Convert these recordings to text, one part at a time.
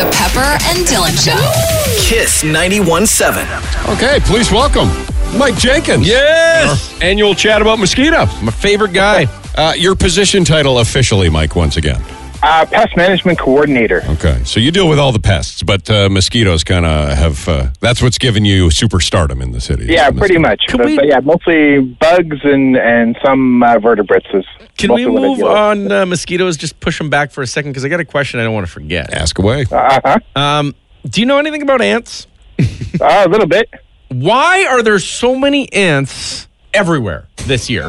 The Pepper and Dylan Show. Kiss 91.7. Okay, please welcome Mike Jenkins. Yes! Annual chat about mosquito. My favorite guy. Your position title officially, Mike, once again. Pest management coordinator. Okay, so you deal with all the pests, but mosquitoes kind of have, that's what's given you superstardom in the city. Yeah, pretty much. But yeah, mostly bugs and some vertebrates. Can we move on mosquitoes? Just push them back for a second, because I got a question I don't want to forget. Ask away. Do you know anything about ants? A little bit. Why are there so many ants everywhere this year?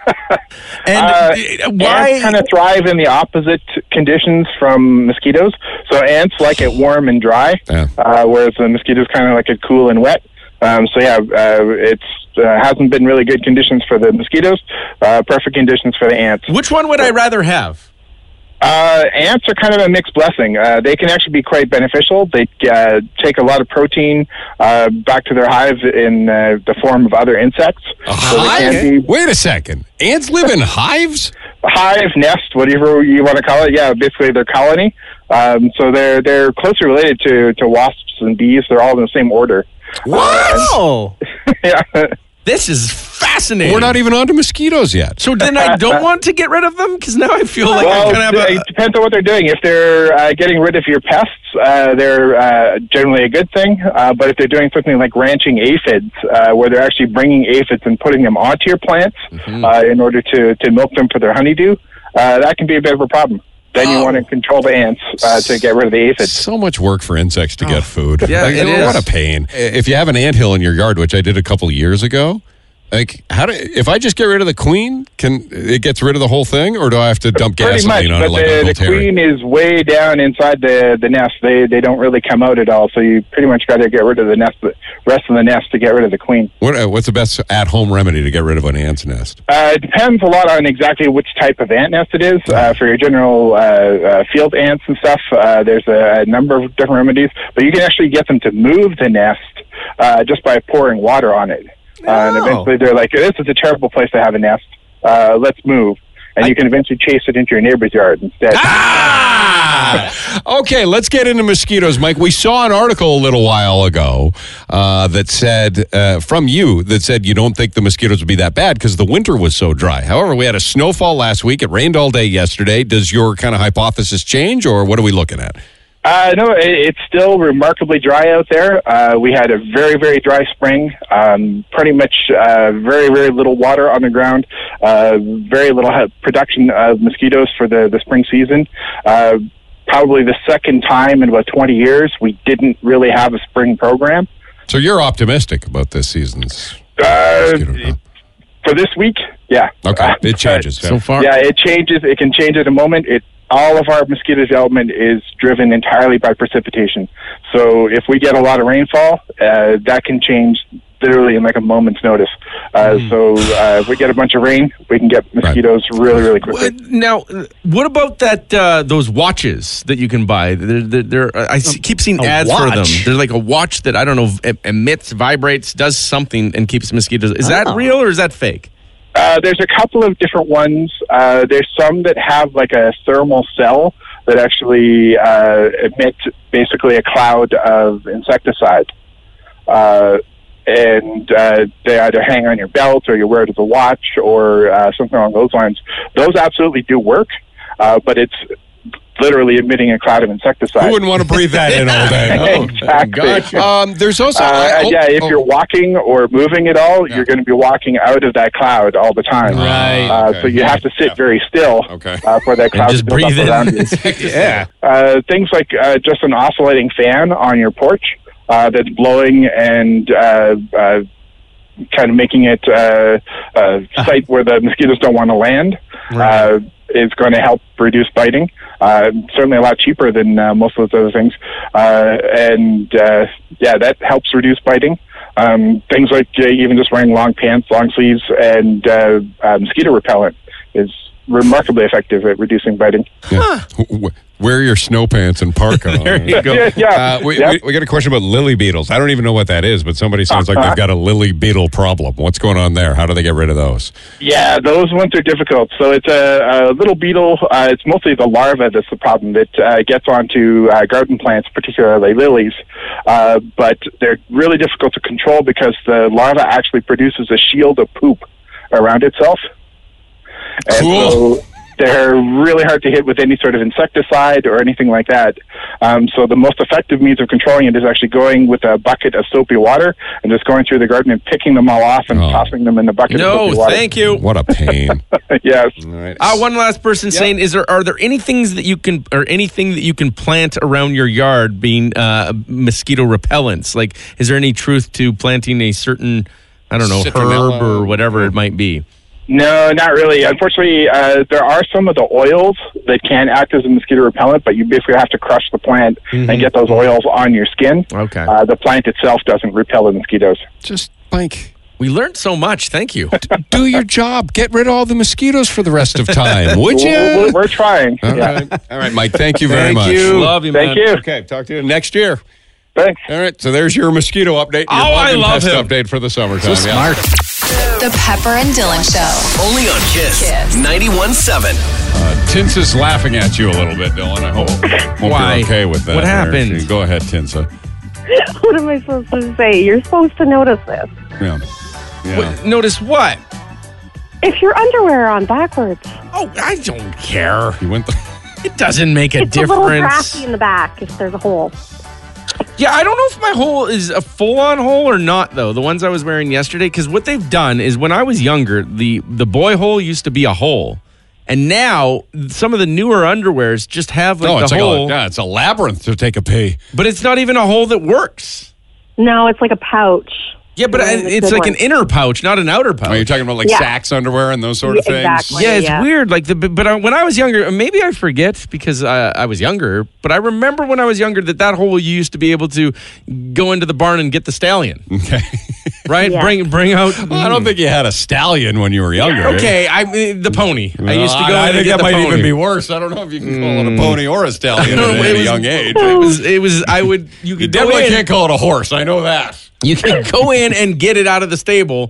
And why ants kind of thrive in the opposite conditions from mosquitoes? So ants like it warm and dry, whereas the mosquitoes kind of like it cool and wet. It's hasn't been really good conditions for the mosquitoes. Perfect conditions for the ants. Which one would I rather have? Ants are kind of a mixed blessing. They can actually be quite beneficial. They take a lot of protein back to their hive in the form of other insects. Wait a second. Ants live in hives? Hive, nest, whatever you want to call it. Yeah, basically their colony. So they're closely related to wasps and bees. They're all in the same order. Wow! Yeah. This is fascinating. We're not even on to mosquitoes yet. So then I don't want to get rid of them? Because now I feel like I kind of it depends on what they're doing. If they're getting rid of your pests, they're generally a good thing. But if they're doing something like ranching aphids, where they're actually bringing aphids and putting them onto your plants in order to milk them for their honeydew, that can be a bit of a problem. Then you want to control the ants to get rid of the aphids. So much work for insects to get food. Yeah, it is. What a pain. If you have an anthill in your yard, which I did a couple years ago, like if I just get rid of the queen, can it gets rid of the whole thing, or do I have to dump gasoline on it like Uncle Terry? The queen is way down inside the nest. They don't really come out at all, so you pretty much got to get rid of the rest of the nest to get rid of the queen. What's the best at-home remedy to get rid of an ant's nest? It depends a lot on exactly which type of ant nest it is. For your general field ants and stuff, there's a number of different remedies, but you can actually get them to move the nest just by pouring water on it. And eventually they're like, this is a terrible place to have a nest. Let's move. And you can eventually chase it into your neighbor's yard instead. Okay, let's get into mosquitoes, Mike. We saw an article a little while ago that said, from you, that said you don't think the mosquitoes would be that bad because the winter was so dry. However, we had a snowfall last week. It rained all day yesterday. Does your kind of hypothesis change, or what are we looking at? No, it's still remarkably dry out there. We had a very, very dry spring. Pretty much very, very little water on the ground. Very little production of mosquitoes for the spring season. Probably the second time in about 20 years we didn't really have a spring program. So you're optimistic about this season's mosquito for this week? Yeah. Okay, it changes. So far? Yeah, it changes. It can change at a moment. All of our mosquito development is driven entirely by precipitation. So if we get a lot of rainfall, that can change literally in like a moment's notice. So if we get a bunch of rain, we can get mosquitoes really, really quickly. Now, what about that? Those watches that you can buy? I keep seeing ads for them. There's like a watch that, I don't know, emits, vibrates, does something, and keeps mosquitoes. Is that real or is that fake? There's a couple of different ones. There's some that have like a thermal cell that actually emit basically a cloud of insecticide. And they either hang on your belt or you wear it as a watch or something along those lines. Those absolutely do work, but it's literally emitting a cloud of insecticide. Who wouldn't want to breathe that in all day? Exactly. Gotcha. There's also... if you're walking or moving at all, you're going to be walking out of that cloud all the time. Right. So you have to sit very still for that cloud just to build breathe up in. around you. Things like just an oscillating fan on your porch that's blowing and kind of making it a site where the mosquitoes don't want to land. Is going to help reduce biting. Certainly a lot cheaper than most of those other things. That helps reduce biting. Things like even just wearing long pants, long sleeves, and mosquito repellent is remarkably effective at reducing biting. Yeah. Wear your snow pants and parka. There you go. We got a question about lily beetles. I don't even know what that is, but somebody sounds like they've got a lily beetle problem. What's going on there? How do they get rid of those? Yeah, those ones are difficult. So it's a little beetle. It's mostly the larva that's the problem that gets onto garden plants, particularly lilies. But they're really difficult to control because the larva actually produces a shield of poop around itself. And Cool. so they're really hard to hit with any sort of insecticide or anything like that. So the most effective means of controlling it is actually going with a bucket of soapy water and just going through the garden and picking them all off and tossing them in the bucket of soapy water. No, thank you. What a pain. Yes. All right. One last person saying, are there any things that you can, or anything that you can plant around your yard being mosquito repellents? Like, is there any truth to planting a certain, I don't know, Citronella. herb or whatever it might be? No, not really. Unfortunately, there are some of the oils that can act as a mosquito repellent, but you basically have to crush the plant and get those oils on your skin. Okay. The plant itself doesn't repel the mosquitoes. Just, Mike, We learned so much. Thank you. do your job. Get rid of all the mosquitoes for the rest of time, would you? We're trying. All right, Mike, thank you very much. Love you, man. Thank you. Okay, talk to you next year. Thanks. All right, so there's your mosquito update. Your I bug and love pest him. update for the summertime. Smart. The Pepper and Dylan Show. Only on Kiss. 91.7. Tinsa's laughing at you a little bit, Dylan. I hope Why? you're okay with that. What happened? There. Go ahead, Tinsa. What am I supposed to say? You're supposed to notice this. Yeah. What, notice what? If your underwear are on backwards, Oh, I don't care. You went. It doesn't make a it's a little difference. drafty in the back if there's a hole. Yeah, I don't know if my hole is a full-on hole or not, though. The ones I was wearing yesterday, because what they've done is when I was younger, the boy hole used to be a hole. And now, some of the newer underwears just have like the hole. It's a labyrinth to take a pee. But it's not even a hole that works. No, it's like a pouch. Yeah, but Wearing the it's good like an one. inner pouch, not an outer pouch. Are you talking about like Yeah. Saks underwear and those sort of Yeah, things? exactly. Yeah, it's Yeah. weird. Like when I was younger, maybe I forget because I was younger. But I remember when I was younger that hole you used to be able to go into the barn and get the stallion, Okay. right? Yeah. Bring out. Well, I don't think you had a stallion when you were younger. Okay, the pony. I used to go. I in and think get that the might pony. even be worse. I don't know if you can call it a pony or a stallion No, at it any was- young age. It was. I would. You You could go definitely in. can't call it a horse. I know that. You can go in and get it out of the stable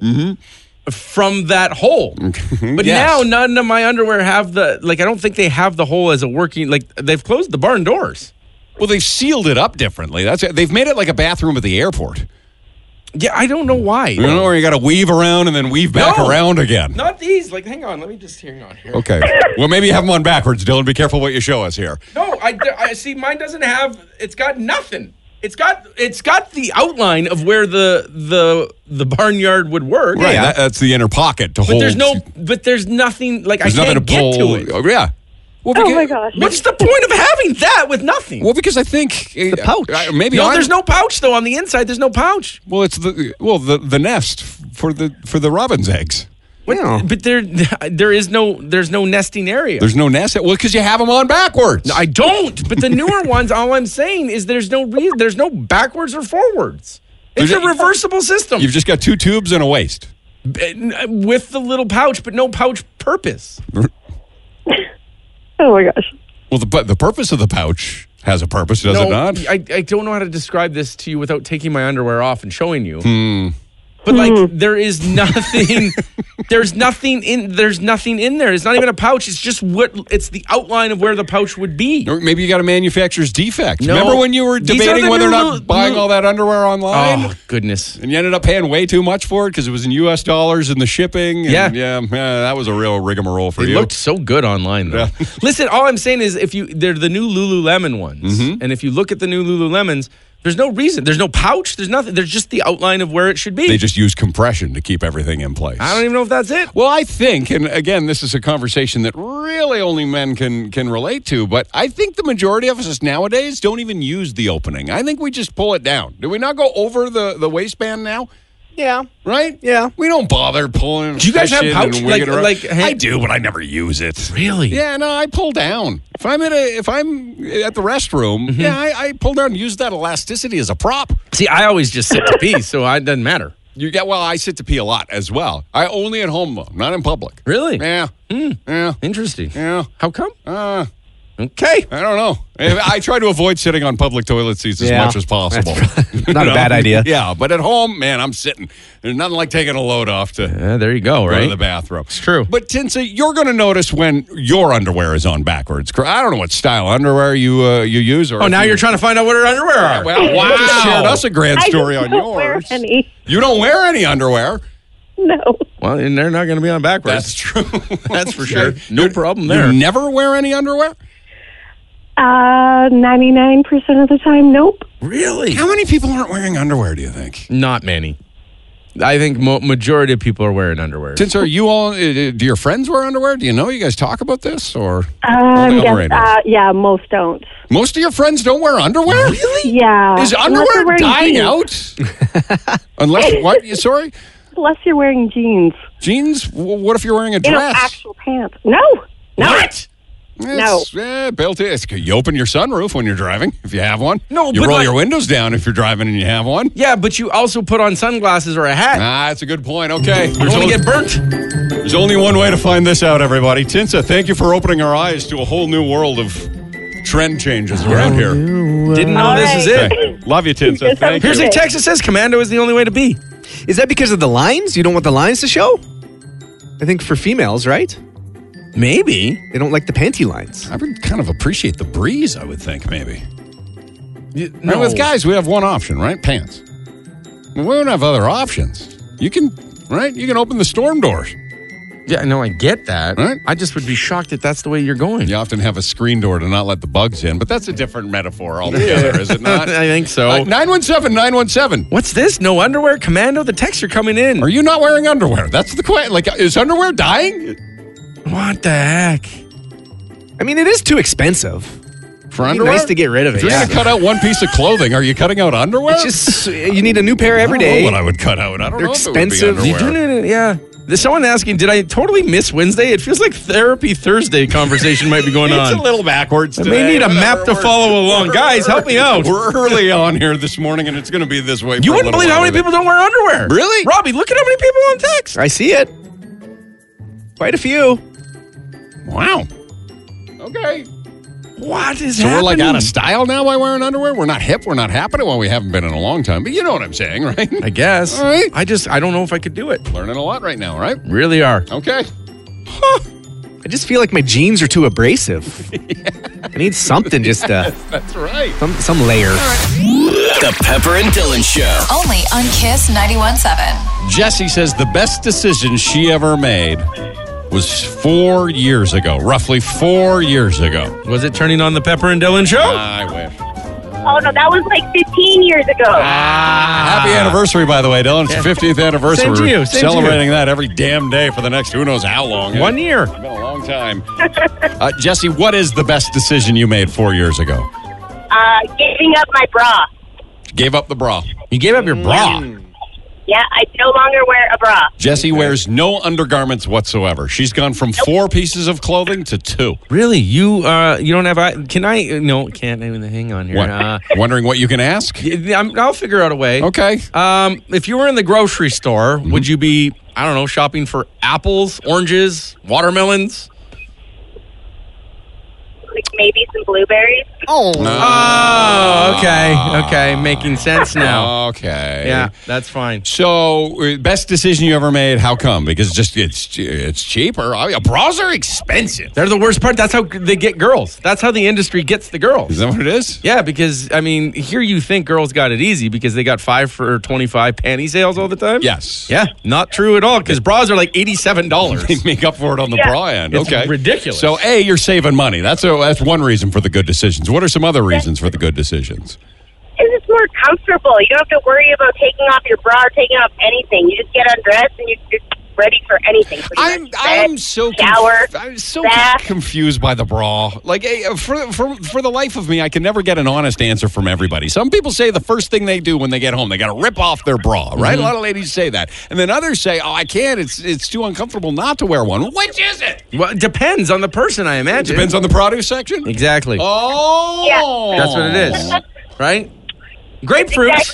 from that hole. But Yes. now none of my underwear have the I don't think they have the hole as a working. They've closed the barn doors. Well, they've sealed it up differently. They've made it like a bathroom at the airport. Yeah, I don't know why. You know, where you got to weave around and then weave back No. around again. Not these. Hang on. Let me just hang on here. Okay. Well, maybe you have them on backwards, Dylan. Be careful what you show us here. No, I see. Mine doesn't have. It's got nothing. It's got the outline of where the barnyard would work. Right. That's the inner pocket to But hold. there's nothing. I There's can't nothing to get pull. to it. Oh, yeah. Well, Oh my gosh. What's the point of having that with nothing? Well, because I think the pouch. Maybe No, there's no pouch though on the inside. There's no pouch. Well, it's the nest for the robin's eggs. But there's no nesting area. There's no nest. Well, because you have them on backwards. I don't. But the newer ones, all I'm saying is there's no reason. There's no backwards or forwards. It's a reversible system You've just got two tubes and a waist. with the little pouch, but no pouch purpose. Oh my gosh. Well, the purpose of the pouch has a purpose, does it not? I don't know how to describe this to you without taking my underwear off and showing you. But there is nothing. There's nothing in there. It's not even a pouch. It's just it's the outline of where the pouch would be. Or maybe you got a manufacturer's defect. No. Remember when you were These are debating the whether or new not buying all that underwear online? Oh goodness. And you ended up paying way too much for it because it was in U.S. dollars and the shipping. And Yeah. that was a real rigmarole for It you. looked so good online, though. Yeah. Listen, all I'm saying is they're the new Lululemon ones. And if you look at the new Lululemons, there's no reason. There's no pouch. There's nothing. There's just the outline of where it should be. They just use compression to keep everything in place. I don't even know if that's it. Well, I think, and again, this is a conversation that really only men can relate to, but I think the majority of us nowadays don't even use the opening. I think we just pull it down. Do we not go over the waistband now? Yeah. Right? Yeah. We don't bother pulling. Do you guys have fishing pouch? and wigging around. Hey- I do, but I never use it. Really? Yeah, no, I pull down. If I'm at the restroom, I pull down and use that elasticity as a prop. See, I always just sit to pee, so it doesn't matter. I sit to pee a lot as well. I only at home, though, not in public. Really? Yeah. Yeah. Interesting. Yeah. How come? Okay. I don't know. I try to avoid sitting on public toilet seats as much as possible. Not a bad idea. Yeah, but at home, man, I'm sitting. There's nothing like taking a load off to there you go, go right? to the bathroom. It's true. But Tinsa, you're going to notice when your underwear is on backwards. I don't know what style underwear you use. Or now you're trying to find out what her underwear are. Well, you just shared us a grand story on don't wear yours. any. You don't wear any underwear. No. Well, and they're not going to be on backwards. That's true. That's for sure. No problem there. You never wear any underwear? 99% of the time, nope. Really? How many people aren't wearing underwear, do you think? Not many. I think majority of people are wearing underwear. Tinsa, are you all, do your friends wear underwear? Do you know you guys talk about this? Or only on the radio? Yeah, most don't. Most of your friends don't wear underwear? Really? Yeah. Is Unless underwear you're wearing dying jeans. out? Unless, what? Sorry? Unless you're wearing jeans. Jeans? What if you're wearing a You know, dress? actual pants. No. What? No. Built in. You open your sunroof when you're driving, if you have one. No, you but roll your windows down if you're driving and you have one. Yeah, but you also put on sunglasses or a hat. That's a good point. Okay. You don't want to get burnt. There's only one way to find this out, everybody. Tinsa, thank you for opening our eyes to a whole new world of trend changes around here. Didn't know All this is it. Okay. Love you, Tinsa. Thank Here's you. a text that says commando is the only way to be. Is that because of the lines? You don't want the lines to show? I think for females, right? Maybe. They don't like the panty lines. I would kind of appreciate the breeze, I would think, maybe. No. And with guys, we have one option, right? Pants. We don't have other options. You can, right? You can open the storm doors. Yeah, no, I get that. Right? I just would be shocked that that's the way you're going. You often have a screen door to not let the bugs in, but that's a different metaphor altogether, is it not? I think so. 917-917. What's this? No underwear? Commando? The texts are coming in. Are you not wearing underwear? That's the question. Like, is underwear dying? What the heck? I mean, it is too expensive. For It'd be underwear? nice to get rid of it. If you're Yeah. going to cut out one piece of clothing, are you cutting out underwear? It's just you need a new pair every I don't know day. what I would cut out. I don't They're know if it would be expensive. You underwear. do need it, yeah. There's someone asking, did I totally miss Wednesday? It feels like Therapy Thursday conversation might be going on. It's a little backwards I today. may need a Whatever. map to follow along. Guys, help me out. We're early on here this morning, and it's going to be this way. You for a wouldn't little believe how while many with it. people don't wear underwear. Really? Robbie, look at how many people on text. I see it. Quite a few. Wow. Okay. What is So happening? we're like out of style now by wearing underwear? We're not hip. We're not happening. Well, we haven't been in a long time, but you know what I'm saying, right? I guess. All right. I don't know if I could do it. Learning a lot right now, right? Really are. Okay. I just feel like my jeans are too abrasive. I need something, just That's right. some layer. The Pepper and Dylan Show. Only on Kiss 91.7. Jessie says the best decision she ever made was 4 years ago, roughly 4 years ago. Was it turning on the Pepper and Dylan show? I wish. Oh, no, that was like 15 years ago. Happy anniversary, by the way, Dylan. It's your 50th anniversary. Same to you. We're Same to you. celebrating that every damn day for the next who knows how long. 1 year. It's been a long time. Jessie, what is the best decision you made 4 years ago? Giving up my bra. Gave up the bra. You gave up your bra. Yeah, I no longer wear a bra. Jessie wears no undergarments whatsoever. She's gone from 4 pieces of clothing to 2. Really? You don't have... Can I... No, can't even hang on here. What? Wondering what you can ask? I'll figure out a way. Okay. If you were in the grocery store, would you be, I don't know, shopping for apples, oranges, watermelons? Like maybe some blueberries. Oh. Oh, okay, making sense now. Okay. Yeah, that's fine. So, best decision you ever made? How come? Because it's cheaper. Bras are expensive. They're the worst part. That's how they get girls. That's how the industry gets the girls. Is that what it is? Yeah, because, I mean, here you think girls got it easy because they got 5 for 25 panty sales all the time? Yes. Yeah, not true at all because bras are like They $87. make up for it on the bra end. It's Okay. ridiculous. So, A, you're saving money. That's one reason for the good decisions. What are some other reasons for the good decisions? It's just more comfortable. You don't have to worry about taking off your bra or taking off anything. You just get undressed and you're ready for anything. I'm so shower, I'm so bath. confused by the bra. Like for the life of me, I can never get an honest answer from everybody. Some people say the first thing they do when they get home, they got to rip off their bra. Right? A lot of ladies say that, and then others say, "Oh, I can't. It's too uncomfortable not to wear one." Which is it? Well, it depends on the person, I imagine. Depends on the produce section. Exactly. Oh, Yeah. That's what it is. Right? Grapefruits. Exactly it.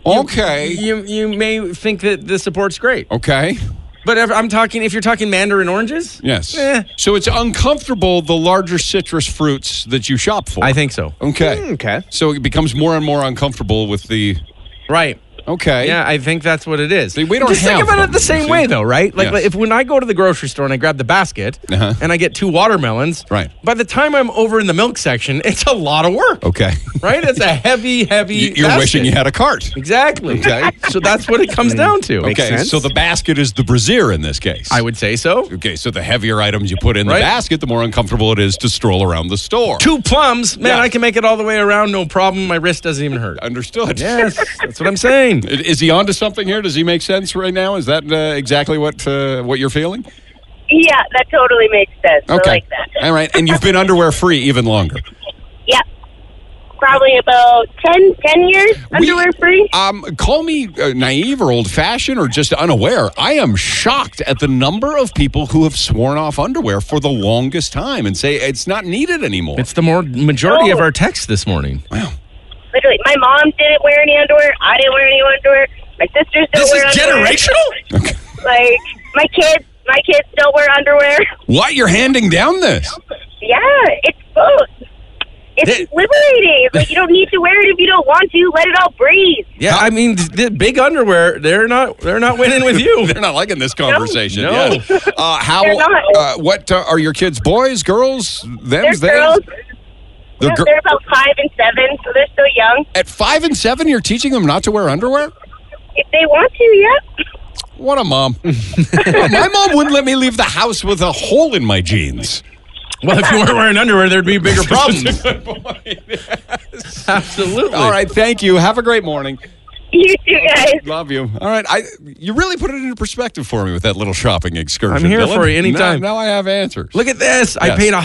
Okay. You may think that the support's great. Okay. But if you're talking mandarin oranges? Yes. So it's uncomfortable, the larger citrus fruits that you shop for. I think so. Okay. Okay. So it becomes more and more uncomfortable with the... Right. Okay. Yeah, I think that's what it is. See, we don't Just think have about them, it the same you see? way, though, right? Like, Yes. if when I go to the grocery store and I grab the basket and I get 2 watermelons, Right. by the time I'm over in the milk section, it's a lot of work. Okay. Right? It's a heavy You're basket. wishing you had a cart. Exactly. Okay. So that's what it comes down to. Okay, sense. so the basket is the brassiere in this case. I would say so. Okay, so the heavier items you put in the Right. basket, the more uncomfortable it is to stroll around the store. 2 plums, man, Yeah. I can make it all the way around, no problem. My wrist doesn't even hurt. Understood. Yes, that's what I'm saying. Is he onto something here? Does he make sense right now? Is that exactly what you're feeling? Yeah, that totally makes sense. Okay. I like that. All right, and you've been underwear free even longer. Yep. Probably about 10 years underwear free. Call me naive or old-fashioned or just unaware. I am shocked at the number of people who have sworn off underwear for the longest time and say it's not needed anymore. It's the majority of our texts this morning. Wow. Literally, my mom didn't wear any underwear. I didn't wear any underwear. My sisters don't wear underwear. Okay. Like, my kids don't wear underwear. What? You're handing down this? Yeah, it's both. It's liberating. It's like, you don't need to wear it if you don't want to. Let it all breathe. Yeah, I mean, the big underwear, they're not winning with you. They're not liking this conversation. No. Yes. They're not. What are your kids? Boys, girls? They're girls. They're Yeah, they're about 5 and 7, so they're still young. At 5 and 7, you're teaching them not to wear underwear? If they want to, yeah. What a mom. My mom wouldn't let me leave the house with a hole in my jeans. Well, if you weren't wearing underwear, there's be bigger problems. Absolutely. All right, thank you. Have a great morning. You too, guys. Love you. All right, you really put it into perspective for me with that little shopping excursion. I'm here Dylan. for you anytime. Now I have answers. Look at this. I Yes. paid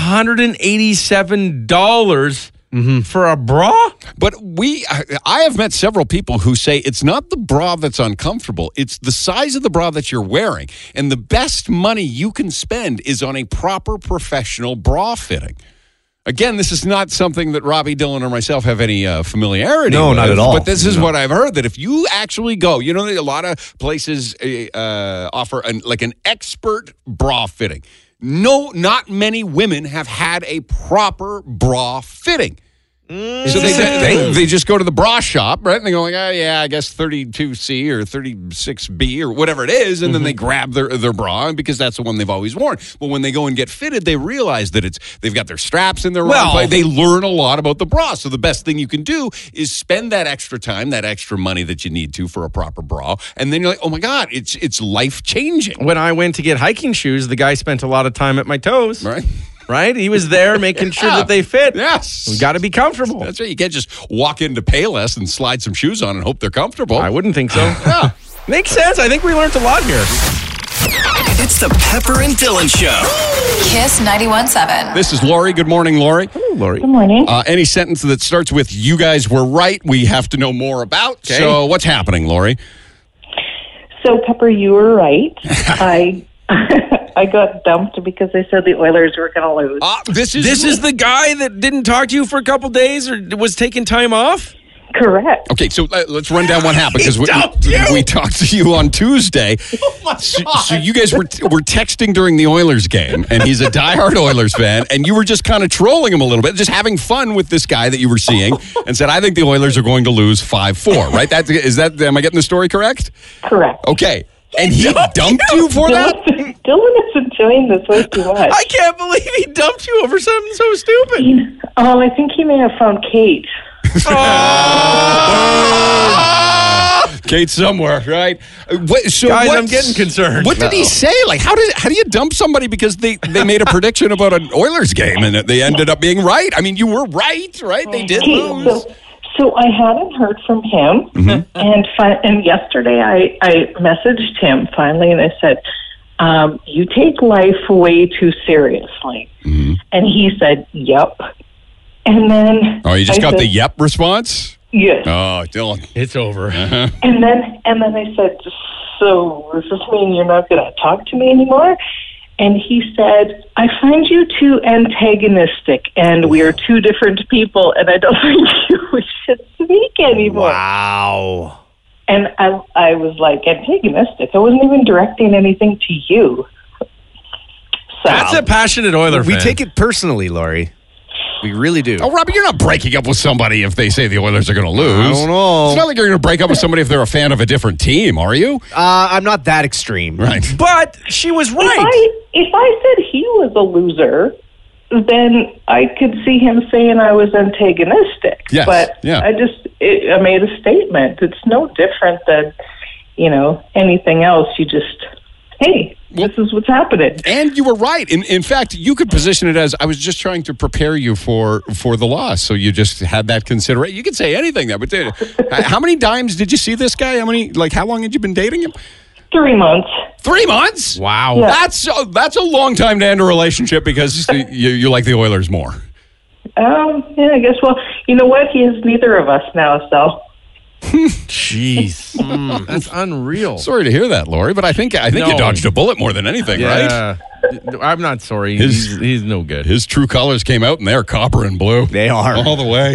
$187 for a bra. But I have met several people who say it's not the bra that's uncomfortable. It's the size of the bra that you're wearing. And the best money you can spend is on a proper professional bra fitting. Again, this is not something that Robbie, Dylan, or myself have any familiarity with. No, not at all. But this is what I've heard, that if you actually go, a lot of places offer an expert bra fitting. No, not many women have had a proper bra fitting. So they just go to the bra shop, right? And they go like, oh, yeah, I guess 32C or 36B or whatever it is. And then they grab their bra because that's the one they've always worn. But when they go and get fitted, they realize that they've got their straps in their wrong place. They learn a lot about the bra. So the best thing you can do is spend that extra time, that extra money that you need to for a proper bra. And then you're like, oh, my God, it's life-changing. When I went to get hiking shoes, the guy spent a lot of time at my toes. Right? Right? He was there making sure that they fit. Yes. We got to be comfortable. That's right. You can't just walk into Payless and slide some shoes on and hope they're comfortable. I wouldn't think so. Yeah. Makes sense. I think we learned a lot here. It's the Pepper and Dylan Show. Kiss 91.7. This is Lori. Good morning, Lori. Hello, Lori. Good morning. Any sentence that starts with "you guys were right," we have to know more about. Okay. So, what's happening, Lori? So, Pepper, you were right. I got dumped because they said the Oilers were going to lose. This Is the guy that didn't talk to you for a couple days or was taking time off? Correct. Okay, so let's run down what happened because we talked to you on Tuesday. So you guys were texting during the Oilers game, and he's a diehard Oilers fan, and you were just kind of trolling him a little bit, just having fun with this guy that you were seeing, and said, "I think the Oilers are going to lose 5-4." Right? Am I getting the story correct? Correct. Okay. And he dumped you for that? Dylan is enjoying this way too much. I can't believe he dumped you over something so stupid. I think he may have found Kate. Kate somewhere, right? Guys, I'm getting concerned. What did he say? Like, how do you dump somebody because they made a prediction about an Oilers game and they ended up being right? I mean, you were right? They did lose. So I hadn't heard from him, and yesterday I messaged him finally, and I said, "You take life way too seriously," and he said, "Yep." And then you just got the "yep" response? Yes. Oh, Dylan, it's over. And then I said, "So does this mean you're not going to talk to me anymore?" And he said, "I find you too antagonistic, and we are two different people, and I don't think we should speak anymore." Wow. And I was like antagonistic. I wasn't even directing anything to you. So, That's a passionate Oiler fan. We take it personally, Lori. We really do. Oh, Robbie, you're not breaking up with somebody if they say the Oilers are going to lose. I don't know. It's not like you're going to break up with somebody if they're a fan of a different team, are you? I'm not that extreme. Right. But she was right. If I said he was a loser, then I could see him saying I was antagonistic. Yes, But yeah. I made a statement. It's no different than, anything else. You just, hey, this is what's happening. And you were right. In fact, you could position it as I was just trying to prepare you for the loss. So you just had that consideration. You could say anything there, but how many times did you see this guy? How long had you been dating him? 3 months. 3 months? Wow. Yeah. That's a long time to end a relationship because you like the Oilers more. Yeah, I guess. Well, you know what? He is neither of us now, so. Jeez. That's unreal. Sorry to hear that, Lori, but I think you dodged a bullet more than anything, right? Yeah. I'm not sorry. He's no good. His true colors came out, and they're copper and blue. They are. All the way.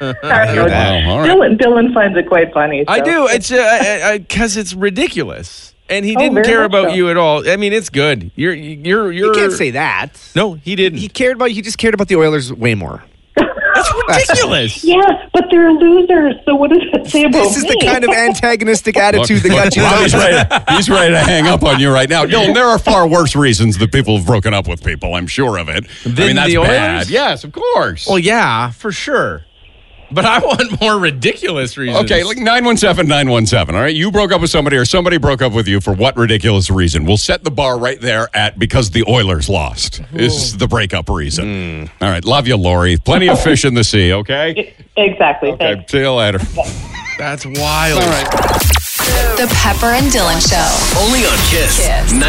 Wow, all right. Dylan finds it quite funny. So. I do. It's because it's ridiculous. And he didn't very care much about so. you at all. I mean, it's good. You're. You can't say that. No, he didn't. He just cared about the Oilers way more. That's ridiculous. Yeah, but they're losers. So what does that say about This is me? the kind of antagonistic attitude that got you out. He's ready to hang up on you right now. Dylan, there are far worse reasons that people have broken up with people. I'm sure of it. Than that's the Oilers? bad. Yes, of course. Well, yeah, for sure. But I want more ridiculous reasons. Okay, like 917-917, all right? You broke up with somebody or somebody broke up with you for what ridiculous reason? We'll set the bar right there at because the Oilers lost is the breakup reason. All right, love you, Lori. Plenty of fish in the sea, okay? Exactly. Okay, Thanks. see you later. That's wild. All right. The Pepper and Dylan Show. Only on Kiss.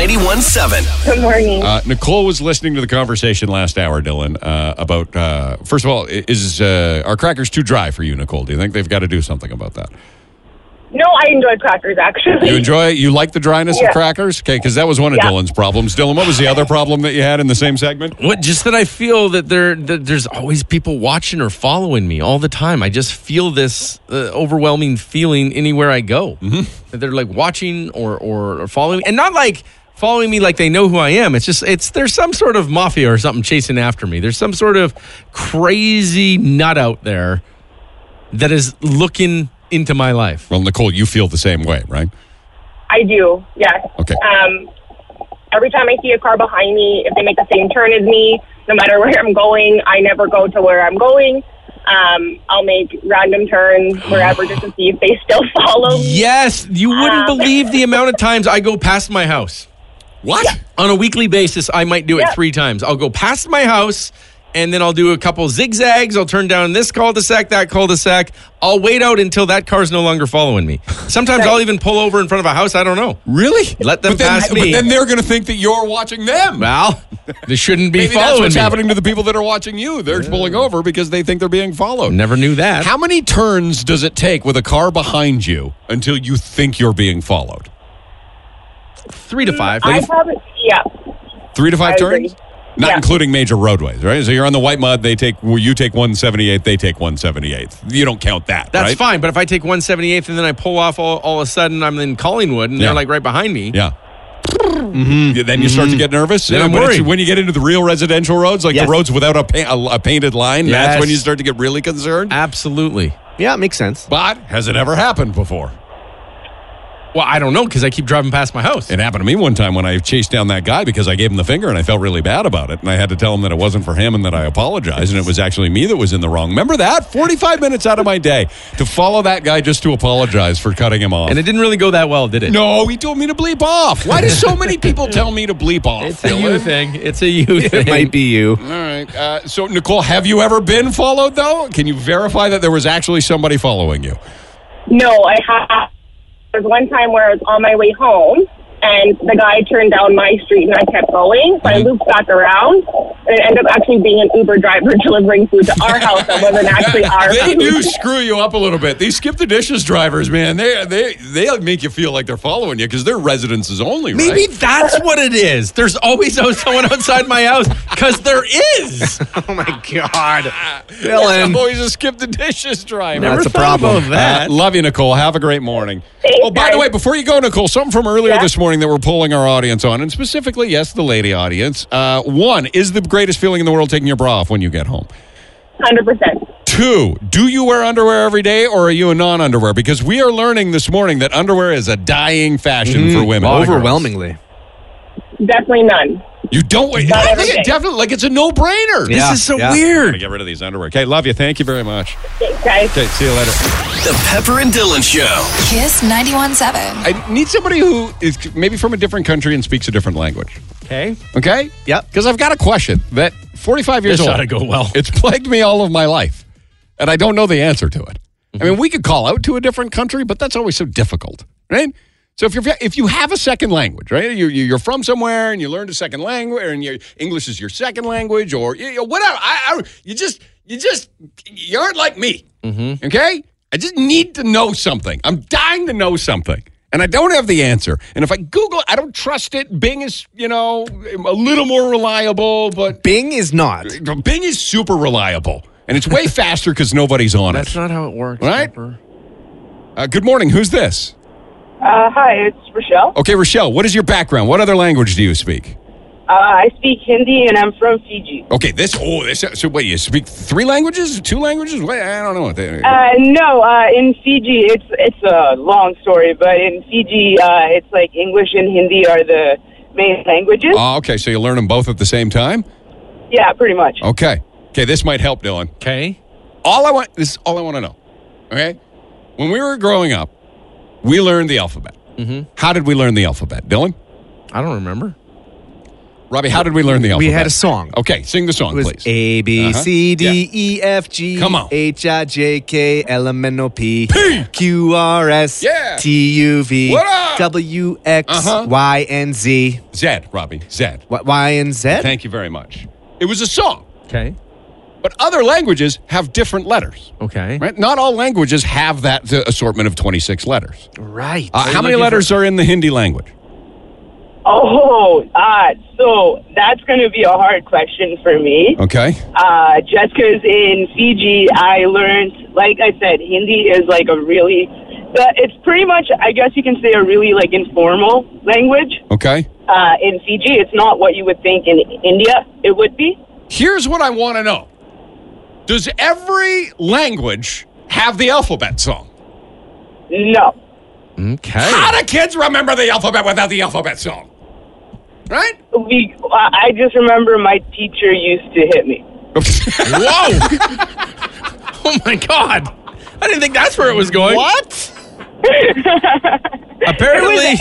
91.7. Good morning. Nicole was listening to the conversation last hour, Dylan, about, first of all, are crackers too dry for you, Nicole? Do you think they've got to do something about that? No, I enjoy crackers, actually. You like the dryness of crackers? Okay, because that was one of Dylan's problems. Dylan, what was the other problem that you had in the same segment? What? Just that I feel that there's always people watching or following me all the time. I just feel this overwhelming feeling anywhere I go. Mm-hmm. That they're like watching or following me. And not like following me like they know who I am. It's just, there's some sort of mafia or something chasing after me. There's some sort of crazy nut out there that is looking into my life. Well, Nicole, you feel the same way, right? I do, yes. Okay. Every time I see a car behind me, if they make the same turn as me, no matter where I'm going, I never go to where I'm going. I'll make random turns wherever just to see if they still follow me. Yes, you wouldn't believe the amount of times I go past my house. What? Yeah. On a weekly basis, I might do it 3 times. I'll go past my house, and then I'll do a couple zigzags. I'll turn down this cul-de-sac, that cul-de-sac. I'll wait out until that car's no longer following me. Sometimes I'll even pull over in front of a house. I don't know. Really? Let them pass me. But then they're going to think that you're watching them. Well, they shouldn't be Maybe that's following what's me. happening to the people that are watching you. They're pulling over because they think they're being followed. Never knew that. How many turns does it take with a car behind you until you think you're being followed? 3 to 5. I haven't, 3 to 5 I agree. turns? Not including major roadways, right? So you're on the white mud, you take 178th, they take 178th. You don't count that, That's right? fine, but if I take 178th and then I pull off all of a sudden, I'm in Collingwood and they're like right behind me. Yeah. Mm-hmm. Then you start to get nervous. Then I'm when worried. When you get into the real residential roads, like the roads without a painted line, that's Yes. when you start to get really concerned. Absolutely. Yeah, it makes sense. But has it ever happened before? Well, I don't know because I keep driving past my house. It happened to me one time when I chased down that guy because I gave him the finger and I felt really bad about it. And I had to tell him that it wasn't for him and that I apologized. And it was actually me that was in the wrong. Remember that? 45 minutes out of my day to follow that guy just to apologize for cutting him off. And it didn't really go that well, did it? No, he told me to bleep off. Why do so many people tell me to bleep off? It's a you thing. It's a you thing. It might be you. All right. So, Nicole, have you ever been followed, though? Can you verify that there was actually somebody following you? No, I have. There was one time where I was on my way home, And the guy turned down my street, and I kept going. So I looped back around, and it ended up actually being an Uber driver delivering food to our house that wasn't actually our They food. do screw you up a little bit. These skip the dishes drivers, man, they make you feel like they're following you because they're residences only, right? Maybe that's what it is. There's always someone outside my house because there is. Oh my God. Dylan. Always a skip the dishes driver. That's a thought problem. about that. Love you, Nicole. Have a great morning. Thanks, Oh, by the guys. way, before you go, Nicole, something from earlier this morning that we're polling our audience on, and specifically, yes, the lady audience. One, is the greatest feeling in the world taking your bra off when you get home? 100%. Two, do you wear underwear every day or are you a non-underwear? Because we are learning this morning that underwear is a dying fashion for women. Overwhelmingly. Definitely none. You don't wear. Not I every think it day. definitely, like, it's a no-brainer. Yeah, This is so yeah. Gotta weird. get rid of these underwear. Okay, love you. Thank you very much. Thanks, guys. Okay, see you later. The Pepper and Dylan Show. Kiss 91.7. I need somebody who is maybe from a different country and speaks a different language. Okay. Okay? Yep. Because I've got a question that 45 years This old. ought to go well. It's plagued me all of my life, and I don't know the answer to it. I mean, we could call out to a different country, but that's always so difficult, right? So if you have a second language, right? You're from somewhere and you learned a second language, and English is your second language, or whatever. You aren't like me, okay? I just need to know something. I'm dying to know something. And I don't have the answer. And if I Google it, I don't trust it. Bing is, a little more reliable, but Bing is not. Bing is super reliable. And it's way faster because nobody's on That's it. not how it works. Right? Pepper. Good morning. Who's this? Hi, it's Rochelle. Okay, Rochelle, what is your background? What other language do you speak? I speak Hindi, and I'm from Fiji. Okay, so wait, you speak 3 languages? 2 languages? Wait, I don't know what they No, in Fiji, it's a long story, but in Fiji, it's like English and Hindi are the main languages. Oh, okay, so you learn them both at the same time? Yeah, pretty much. Okay, this might help, Dylan. Okay. This is all I want to know. Okay? When we were growing up, we learned the alphabet. Mm-hmm. How did we learn the alphabet? Dylan? I don't remember. Robbie, how did we learn the alphabet? We had a song. Okay, sing the song, It was please. A, B, C, D, E, F, G, Come on. H, I, J, K, L, M, N, O, P, P. Q, R, S, Yeah. T, U, V, What up? W, X, Uh-huh. Y, and Z. Zed, Robbie, Zed. Y, and Z? Thank you very much. It was a song, Okay. but other languages have different letters. Okay. Right? Not all languages have that assortment of 26 letters. Right. How many letters are in the Hindi language? Oh, so that's going to be a hard question for me. Okay. Just because in Fiji, I learned, like I said, Hindi is like it's pretty much, I guess you can say, a really like informal language. Okay. In Fiji, it's not what you would think in India it would be. Here's what I want to know. Does every language have the alphabet song? No. Okay. How do kids remember the alphabet without the alphabet song? Right? I just remember my teacher used to hit me. Whoa! Oh my God! I didn't think that's where it was going. What? Apparently.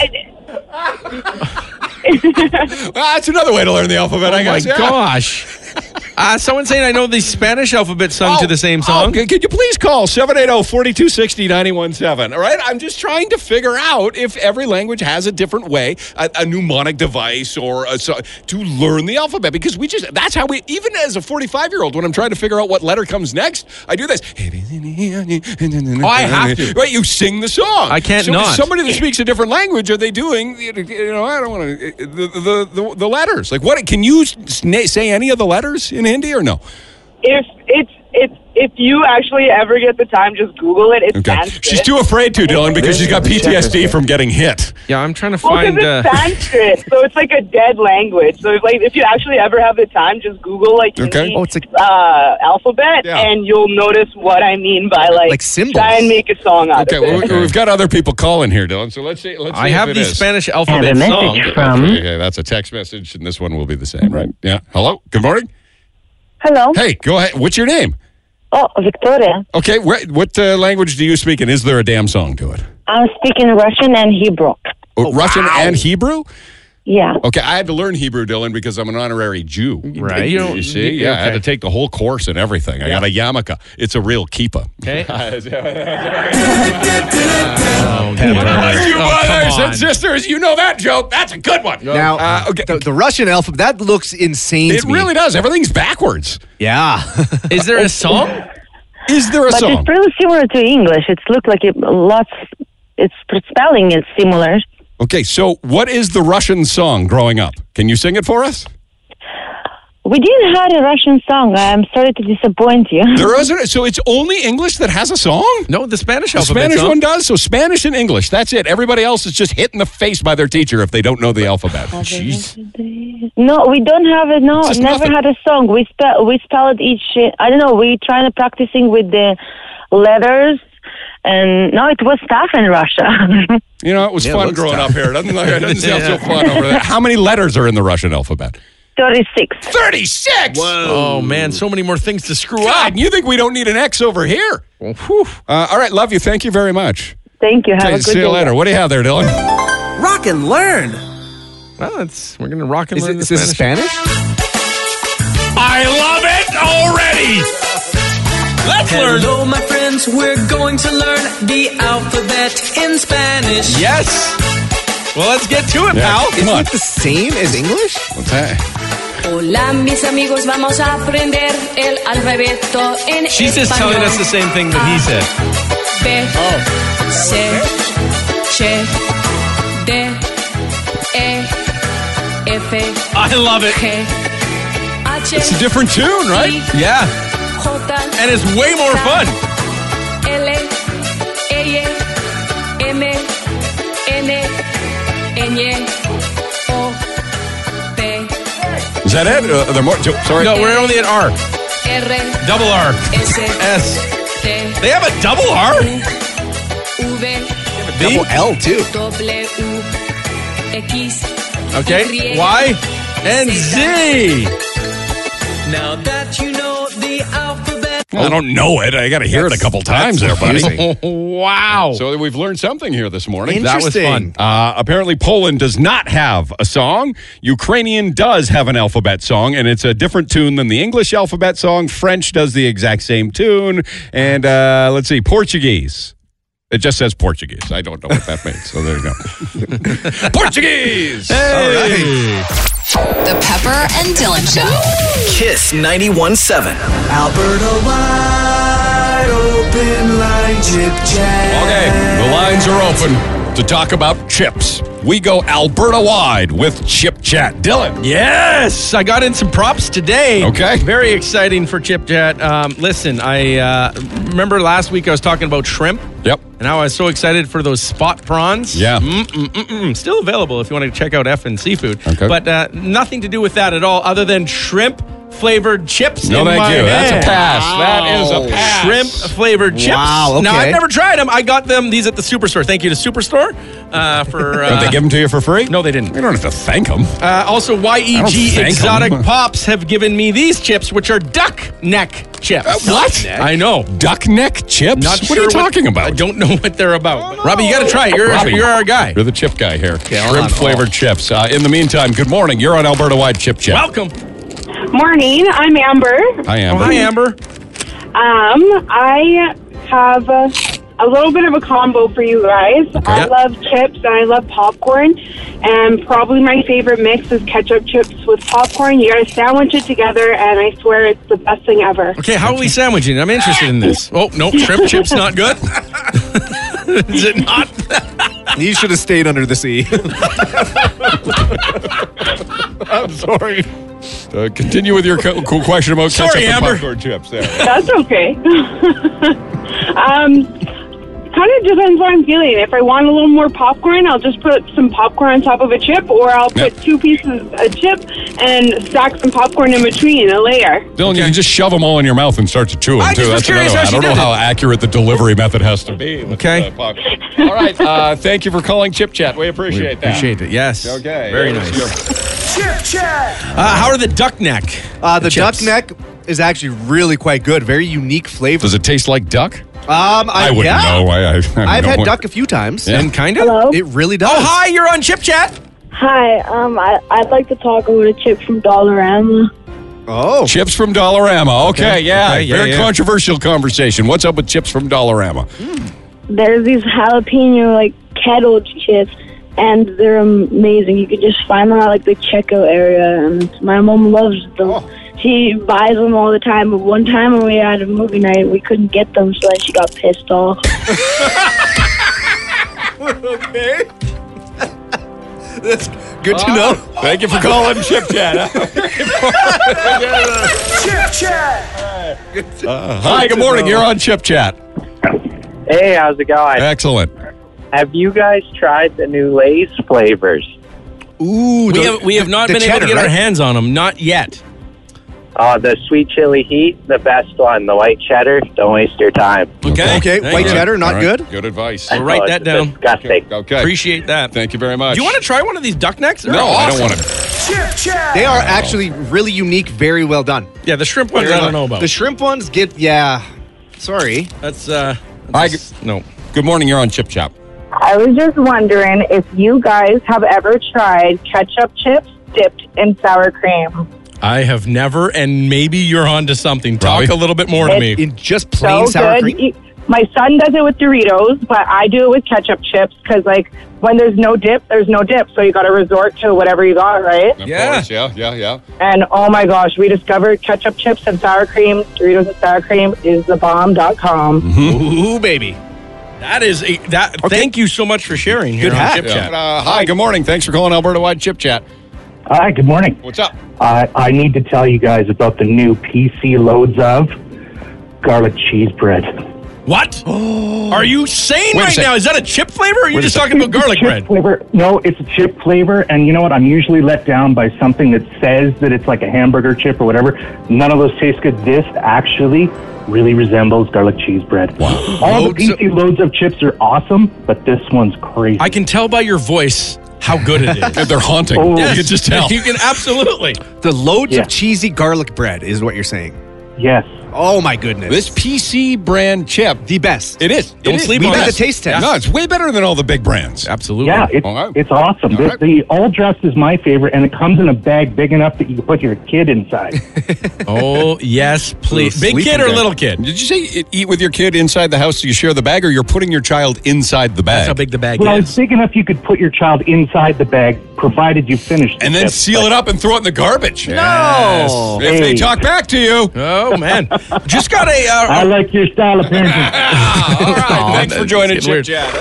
That's another way to learn the alphabet, I Oh my guess. Yeah. gosh! Someone saying I know the Spanish alphabet sung to the same song. Okay, could you please call 780-4260-917? All right? I'm just trying to figure out if every language has a different way, a mnemonic device or to learn the alphabet. Because that's how we, even as a 45-year-old, when I'm trying to figure out what letter comes next, I do this. Oh, I have to. Right? You sing the song. I can't not. Somebody that speaks a different language, are they doing, I don't want to, the letters? Like, what, can you say any of the letters in Hindi or no? If you actually ever get the time, just Google it. It's Sanskrit. She's too afraid to, Dylan, because she's got PTSD from getting hit. Yeah, I'm trying to Well, find. because it's Sanskrit, so it's like a dead language. So if you actually ever have the time, just Google Hindi, alphabet, and you'll notice what I mean by like symbols. Try and make a song out of it. We've got other people calling here, Dylan. So let's see. I have if it the is. Spanish alphabet song. Okay, that's a text message, and this one will be the same, right? Yeah. Hello. Good morning. Hello. Hey, go ahead. What's your name? Oh, Victoria. Okay. What language do you speak, and is there a damn song to it? I'm speaking Russian and Hebrew. Russian and Hebrew? Yeah. Okay, I had to learn Hebrew, Dylan, because I'm an honorary Jew. Right. You see? Yeah, I had to take the whole course and everything. I got a yarmulke. It's a real kippah. Okay. You brothers and sisters, you know that joke. That's a good one. Now, the Russian alphabet, that looks insane It to me. really does. Everything's backwards. Yeah. Is there a song? Is there a But song? it's really similar to English. It's look like its spelling is similar. Okay, so what is the Russian song growing up? Can you sing it for us? We didn't have a Russian song. I'm sorry to disappoint you. There isn't. So it's only English that has a song? No, the Spanish The alphabet Spanish song. one does. So Spanish and English. That's it. Everybody else is just hit in the face by their teacher if they don't know the alphabet. Jeez. No, we don't have it. No, It's just never nothing. had a song. We spelled each. I don't know. We trying to practicing with the letters, and no, it was tough in Russia. You know, it was Yeah, it fun looks growing tough. up here. It doesn't sound so fun over there. How many letters are in the Russian alphabet? 36. 36! Oh, man, so many more things to screw God, up. you think we don't need an X over here? All right, love you. Thank you very much. Thank you. Have a good See you day. later. What do you have there, Dylan? Rock and learn. Well, we're going to rock and learn Is the this Spanish. Spanish? I love it already! Let's learn. Hello, my friends. We're going to learn the alphabet in Spanish. Yes. Well, let's get to it, pal. Come on. Is it the same as English? What's that? Hola, mis amigos, vamos a aprender el alfabeto en She's just telling us the same thing that he said. B, C, Ch, D, E, F, I love it. G, H, It's a different tune, right? Yeah. J, And it's way more fun. L, E, M, N, Ñ, O, P, Is that it? There more? Sorry. No, we're only at R. R, Double R. S, S. T, They have a double R? V, B? Double L, too. W, X, Okay. Y and Z. Now that you know the alphabet. I don't know it. I got to hear it a couple times there, buddy. Wow. So we've learned something here this morning. That was fun. Apparently, Poland does not have a song. Ukrainian does have an alphabet song, and it's a different tune than the English alphabet song. French does the exact same tune. And let's see, Portuguese. It just says Portuguese. I don't know what that means. So there you go. Portuguese! Hey. The Pepper and Dylan Show. Kiss 91.7. Alberta wide open line chip chat. Okay, the lines are open to talk about chips. We go Alberta wide with Chip Chat. Dylan. Yes, I got in some props today. Okay. Very exciting for Chip Chat. Listen, I remember last week I was talking about shrimp. Yep. And how I was so excited for those spot prawns. Yeah. Still available if you want to check out F and Seafood. Okay. But nothing to do with that at all other than shrimp flavored chips. No, in thank my you. That's a hand. pass. That is a pass. Shrimp flavored chips. Wow, okay. Now, I've never tried them. I got them, these at the Superstore. Thank you to Superstore for... Don't they give them to you for free? No, they didn't. You don't have to thank them. Also, I don't YEG thank Exotic 'em. Pops have given me these chips, which are duck neck chips. What? I know. Duck neck chips? Not what sure are you talking about? I don't know what they're about. Robbie, you got to try it. You're our guy. You're the chip guy here. hold on. Shrimp flavored chips. In the meantime, good morning. You're on Alberta Wide Chip Chat. Welcome. Morning, I'm Amber. Hi, Amber. Hi, Amber. I have a little bit of a combo for you guys. I love chips and I love popcorn. And probably my favorite mix is ketchup chips with popcorn. You got to sandwich it together, and I swear it's the best thing ever. Okay, how are we sandwiching? I'm interested in this. Oh, no, shrimp chips not good? Is it not? You should have stayed under the sea. I'm sorry. Continue with your cool question about ketchup and Amber. popcorn chips. There. That's okay. Kind of depends what I'm feeling. If I want a little more popcorn, I'll just put some popcorn on top of a chip, or I'll put two pieces of chip and stack some popcorn in between, a layer. Dylan, you can just shove them all in your mouth and start to chew them, I too. just was That's another curious one. how I she don't know did how it. accurate the delivery method has to be. Okay. All right. Thank you for calling Chip Chat. We appreciate that. Appreciate it, yes. Okay. Very Yeah, nice. Chip chat. How are the duck neck? The chips? duck neck is actually really quite good. Very unique flavor. Does it taste like duck? I wouldn't know. I've I had know duck a few times. Yeah. And kind of? Hello? It really does. Oh, hi, you're on Chip Chat. Hi, I'd like to talk about a chip from Dollarama. Oh. Chips from Dollarama. Okay, yeah. Very controversial conversation. What's up with chips from Dollarama? There's these jalapeno, like, kettle chips, and they're amazing. You could just find them at, like, the checkout area, and my mom loves them. She buys them all the time, but one time when we had a movie night, we couldn't get them, so then she got pissed off. Okay. That's good to know. Thank you for calling Chip Chat. Chip Chat. Hi, good morning. You're on Chip Chat. Hey, how's it going? Excellent. Have you guys tried the new Lay's flavors? Ooh, we have not been able to get our hands on them. Not yet. The sweet chili heat, the best one. The white cheddar, don't waste your time. Okay. White cheddar, not good? Good advice. We'll write that down. Disgusting. Okay. Appreciate that. Thank you very much. Do you want to try one of these duck necks? They're No, I don't awesome. want to. Chip Chat. They are actually really unique, very well done. Yeah, the shrimp ones I don't know about. The shrimp ones sorry. That's no. Good morning. You're on Chip Chat. I was just wondering if you guys have ever tried ketchup chips dipped in sour cream. I have never, and maybe you're onto something. Talk a little bit more to me. In just plain sour cream? My son does it with Doritos, but I do it with ketchup chips because, like, when there's no dip, there's no dip. So you got to resort to whatever you got, right? Of course, yeah. And oh my gosh, we discovered ketchup chips and sour cream. Doritos and sour cream is thebomb.com. Ooh, baby. That is Thank you so much for sharing here on Chip Chat. Hi, good morning. Thanks for calling Alberta Wide Chip Chat. Hi, good morning. What's up? I need to tell you guys about the new PC loads of garlic cheese bread. What? Are you saying Wait a right sec. now? Is that a chip flavor, or are you just talking about garlic Chip bread? Flavor. No, it's a chip flavor, and you know what? I'm usually let down by something that says that it's like a hamburger chip or whatever. None of those taste good. This actually really resembles garlic cheese bread. All the PC loads of chips are awesome, but this one's crazy. I can tell by your voice how good it is. They're haunting. Oh. You can just tell. You can absolutely. The loads of cheesy garlic bread is what you're saying. Yes. Oh, my goodness. This PC brand chip. The best. It is. Don't sleep on it. We did the taste test. No, it's way better than all the big brands. Absolutely. Yeah, it's awesome. The All Dressed is my favorite, and it comes in a bag big enough that you can put your kid inside. Oh, yes, please. Big kid or little kid? Did you say eat with your kid inside the house so you share the bag, or you're putting your child inside the bag? That's how big the bag Well, is. it's big enough you could put your child inside the bag, provided you finish the And then chip. seal it up and throw it in the garbage. No. If they talk back to you. Oh, man. Just got a... I like your style of parenting. All right. Thanks for joining Chip weird. Chat.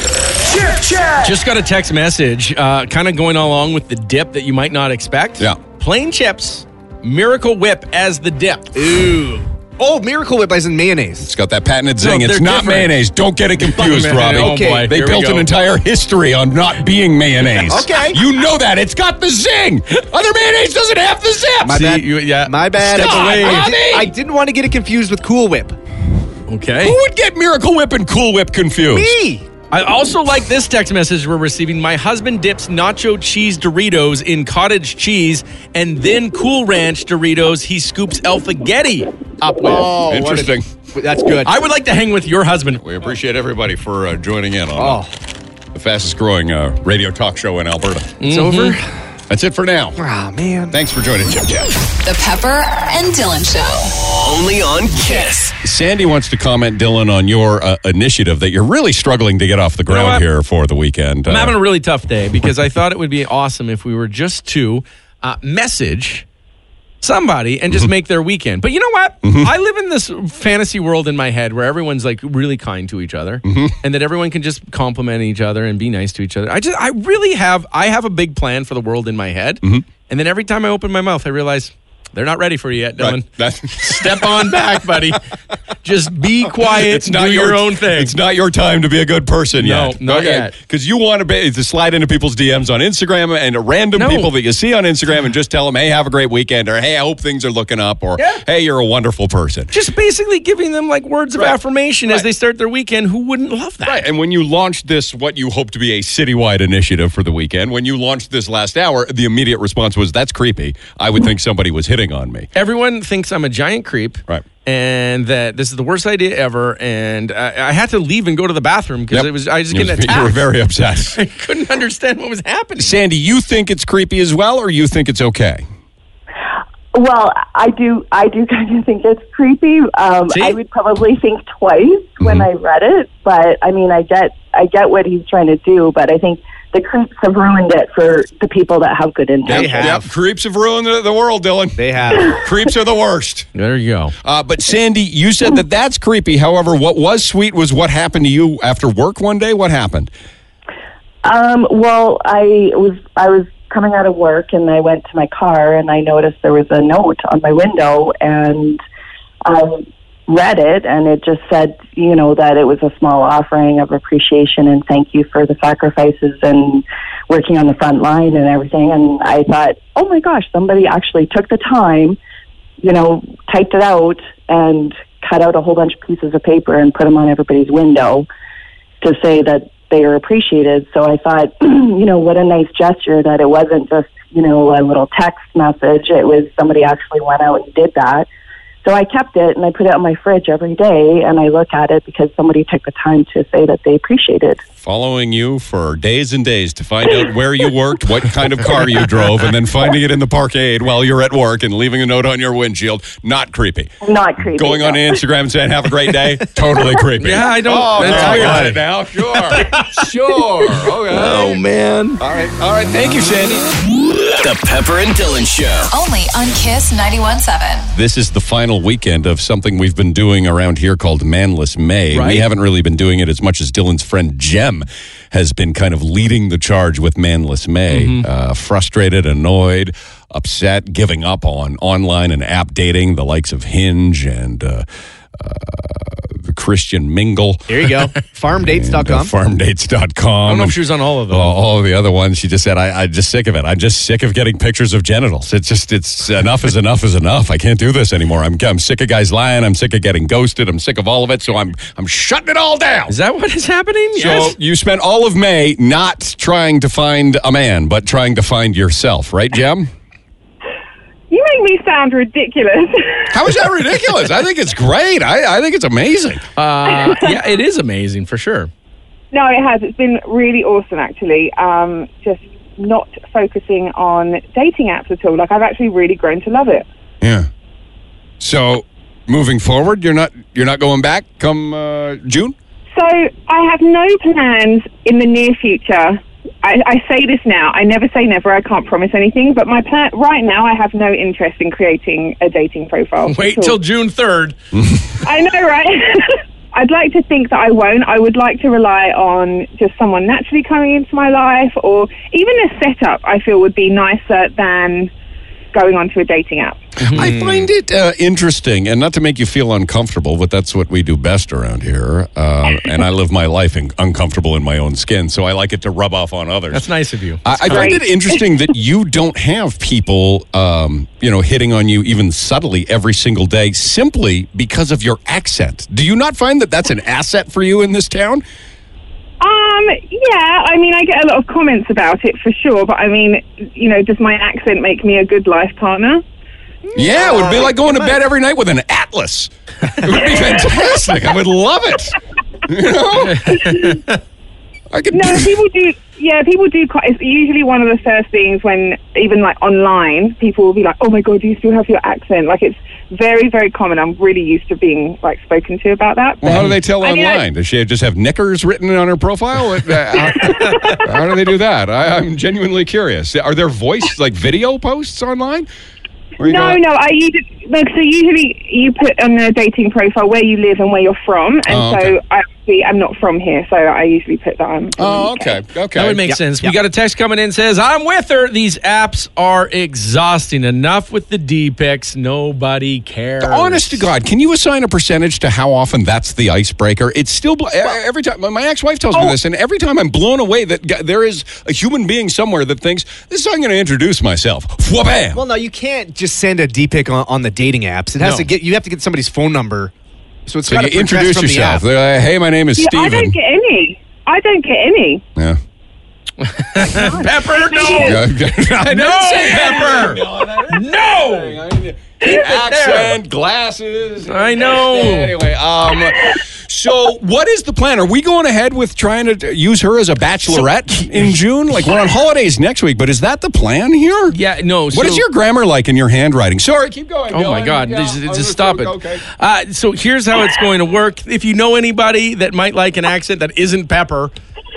Chip Chat. Just got a text message, kind of going along with the dip that you might not expect. Yeah. Plain chips, Miracle Whip as the dip. Ooh. Oh, Miracle Whip as in mayonnaise. It's got that patented zing. No, it's they're not different. mayonnaise. Don't get it confused, Robbie. Oh, boy. They Here we built go. an entire history on not being mayonnaise. Okay. You know that. It's got the zing. Other mayonnaise doesn't have the zip. My bad. My bad. Stop, Robbie. I didn't want to get it confused with Cool Whip. Okay. Who would get Miracle Whip and Cool Whip confused? Me. I also like this text message we're receiving. My husband dips nacho cheese Doritos in cottage cheese and then Cool Ranch Doritos he scoops Alphagetti up with. Oh, Interesting. That's good. I would like to hang with your husband. We appreciate everybody for joining in on the fastest growing radio talk show in Alberta. It's over? That's it for now. Oh, man. Thanks for joining Chip Chat. The Pepper and Dylan Show. Only on Kiss. Sandy wants to comment, Dylan, on your initiative that you're really struggling to get off the ground what? here for the weekend. I'm having a really tough day because I thought it would be awesome if we were just to message somebody and just make their weekend. But you know what? I live in this fantasy world in my head where everyone's like really kind to each other and that everyone can just compliment each other and be nice to each other. I have a big plan for the world in my head. And then every time I open my mouth, I realize they're not ready for you yet, Dylan. Right. Step on back, buddy. Just be quiet. It's not do your own thing. It's not your time to be a good person No, yet. not yet. Because you want to slide into people's DMs on Instagram and random people that you see on Instagram and just tell them, hey, have a great weekend, or hey, I hope things are looking up, or hey, you're a wonderful person. Just basically giving them like words of affirmation as they start their weekend. Who wouldn't love that? Right. And when you launched this, what you hope to be a citywide initiative for the weekend, when you launched this last hour, the immediate response was, that's creepy. I would think somebody was hitting on me. Everyone thinks I'm a giant creep. Right. and that this is the worst idea ever. And I had to leave and go to the bathroom because I was getting attacked. You were very upset. I couldn't understand what was happening. Sandy, you think it's creepy as well, or you think it's okay? Well, I do kind of think it's creepy. I would probably think twice when I read it, but I mean, I get what he's trying to do, but I think the creeps have ruined it for the people that have good intentions. They have. Yep. Creeps have ruined the world, Dylan. They have. Creeps are the worst. There you go. But Sandy, you said that's creepy. However, what was sweet was what happened to you after work one day. What happened? Well, I was coming out of work and I went to my car and I noticed there was a note on my window, and I read it, and it just said, that it was a small offering of appreciation and thank you for the sacrifices and working on the front line and everything. And I thought, oh my gosh, somebody actually took the time, typed it out and cut out a whole bunch of pieces of paper and put them on everybody's window to say that they are appreciated. So I thought, what a nice gesture that it wasn't just, a little text message. It was somebody actually went out and did that. So I kept it and I put it on my fridge every day, and I look at it because somebody took the time to say that they appreciate it. Following you for days and days to find out where you worked, what kind of car you drove, and then finding it in the parkade while you're at work and leaving a note on your windshield. Not creepy. Not creepy. Going on Instagram and saying, have a great day. Totally creepy. Yeah, I don't. Oh, I got it now. Sure. Okay. Oh, man. All right. Thank you, Sandy. The Pepper and Dylan Show. Only on Kiss 91.7. This is the final weekend of something we've been doing around here called Manless May. Right. We haven't really been doing it as much as Dylan's friend Jem has been kind of leading the charge with Manless May. Frustrated, annoyed, upset, giving up on online and app dating, the likes of Hinge and the Christian Mingle. There you go. Farmdates.com. Farmdates.com. I don't know if she was on all of them. All of the other ones. She just said, I'm just sick of it. I'm just sick of getting pictures of genitals. It's enough is enough is enough. I can't do this anymore. I'm sick of guys lying. I'm sick of getting ghosted. I'm sick of all of it. So I'm shutting it all down. Is that what is happening? So you spent all of May not trying to find a man, but trying to find yourself, right, Jem? You make me sound ridiculous. How is that ridiculous? I think it's great. I think it's amazing. Yeah, it is amazing for sure. No, it has. It's been really awesome, actually. Just not focusing on dating apps at all. Like, I've actually really grown to love it. Yeah. So, moving forward, you're not going back come June? So, I have no plans in the near future. I say this now. I never say never. I can't promise anything. But my plan right now, I have no interest in creating a dating profile. Wait till June 3rd. I know, right? I'd like to think that I won't. I would like to rely on just someone naturally coming into my life, or even a setup I feel would be nicer than going onto a dating app. I find it interesting, and not to make you feel uncomfortable, but that's what we do best around here. And I live my life uncomfortable in my own skin, so I like it to rub off on others. That's nice of you. I find it interesting that you don't have people, hitting on you even subtly every single day simply because of your accent. Do you not find that that's an asset for you in this town? Yeah, I mean, I get a lot of comments about it for sure, but I mean, does my accent make me a good life partner? Yeah, it would be like going to bed every night with an atlas. It would be fantastic. I would love it. People do. Yeah, people do. It's usually one of the first things when, even like online, people will be like, "Oh my god, do you still have your accent?" Like, it's very, very common. I'm really used to being like spoken to about that. Well, how do they tell online? Does she just have knickers written on her profile? How do they do that? I'm genuinely curious. Are there video posts online? No. So usually you put on a dating profile where you live and where you're from, and so I'm not from here, so I usually put that on. Okay. That would make sense. We got a text coming in says, "I'm with her. These apps are exhausting. Enough with the D-pics. Nobody cares." Honest to God, can you assign a percentage to how often that's the icebreaker? It's still every time. My ex-wife tells me this, and every time I'm blown away that there is a human being somewhere that thinks, "This is how I'm going to introduce myself." Wha-bam! Well, no, you can't just send a D-pic on the dating apps. It has to you have to get somebody's phone number. So you introduce yourself. Hey, my name is Steven. I don't get any. Yeah. Pepper, no. Pepper. No. Accent, glasses. I know. Anyway, so what is the plan? Are we going ahead with trying to use her as a bachelorette in June? Like, we're on holidays next week, but is that the plan here? Yeah, no. What is your grammar like in your handwriting? Sorry, keep going. Oh, Dylan. my God. Yeah, just stop it. Okay. So here's how it's going to work. If you know anybody that might like an accent that isn't Pepper,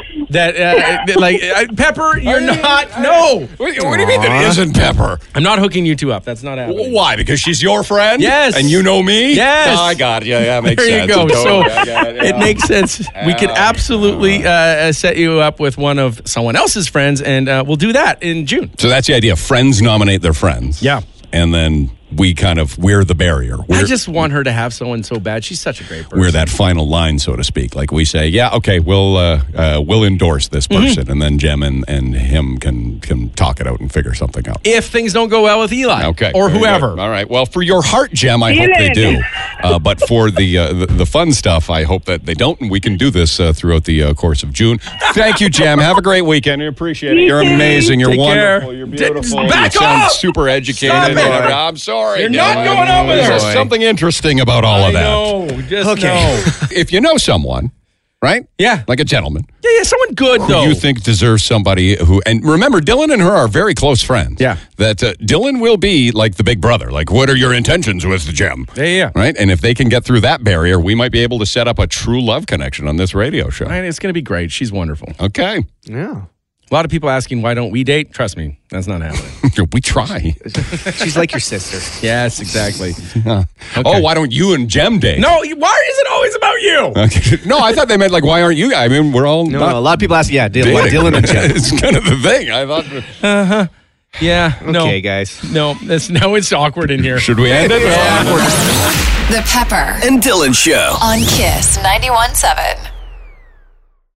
Pepper, you're not. No. What do you mean that isn't Pepper? I'm not hooking you two up. That's not happening. Why? Because she's your friend? Yes. And you know me? Yes. Oh, I got it. Yeah, makes there sense. You go. So it it makes sense. We could absolutely set you up with one of someone else's friends, and we'll do that in June. So that's the idea. Friends nominate their friends. Yeah. And then we're the barrier. I just want her to have someone so bad. She's such a great person. We're that final line, so to speak. Like we say, yeah, okay, we'll endorse this person, and then Jem and him can talk it out and figure something out. If things don't go well with Eli, okay, or whoever. All right. Well, for your heart, Jem, I hope they do. But for the fun stuff, I hope that they don't, and we can do this throughout the course of June. Thank you, Jem. Have a great weekend. I appreciate it. You're amazing. You're wonderful. You're beautiful. Back you sound off! super educated. Stop it. I'm sorry. You're not going on with her. There's something interesting about all of that. No, just no. If you know someone, right? Yeah. Like a gentleman. Yeah, someone good, though. Who you think deserves somebody who, and remember, Dylan and her are very close friends. Yeah. That Dylan will be like the big brother. Like, what are your intentions with Jem? Yeah. Right? And if they can get through that barrier, we might be able to set up a true love connection on this radio show. Right, it's going to be great. She's wonderful. Okay. Yeah. A lot of people asking, why don't we date? Trust me, that's not happening. We try. She's like your sister. Yes, exactly. Okay. Oh, why don't you and Jem date? No, why is it always about you? Okay. No, I thought they meant like, why aren't you? I mean, we're all No, a lot of people ask, why Dylan and Jem? It's kind of the thing. I thought. Yeah. No. Okay, guys. No, now it's awkward in here. Should we end it? The Pepper and Dylan Show on Kiss 91.7.